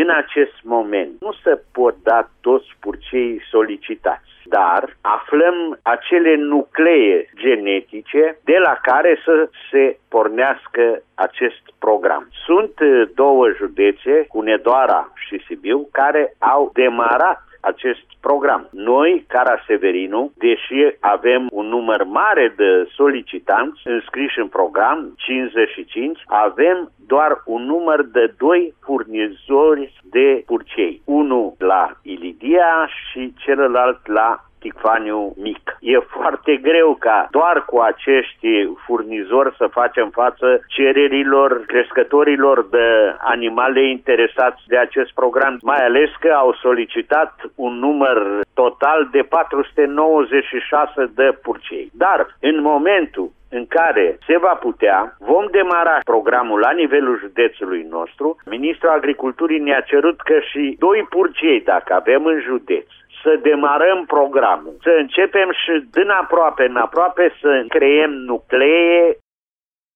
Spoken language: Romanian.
în acest moment nu se pot da toți purceii solicitați, dar aflăm acele nuclee genetice de la care să se pornească acest program. Sunt două județe, Hunedoara și Sibiu, care au demarat acest program. Noi, Cara-Severinu, deși avem un număr mare de solicitanți înscriși în program, 55, avem doar un număr de 2 furnizori de purcei. Unul la Ilidia și celălalt la Ticfaniu Mic. E foarte greu ca doar cu acești furnizori să facem față cererilor crescătorilor de animale interesați de acest program, mai ales că au solicitat un număr total de 496 de purcei. Dar în momentul în care se va putea, vom demara programul la nivelul județului nostru. Ministrul Agriculturii ne-a cerut că și 2 purcei, dacă avem în județ, să demarăm programul, să începem și din aproape în aproape să creăm nuclee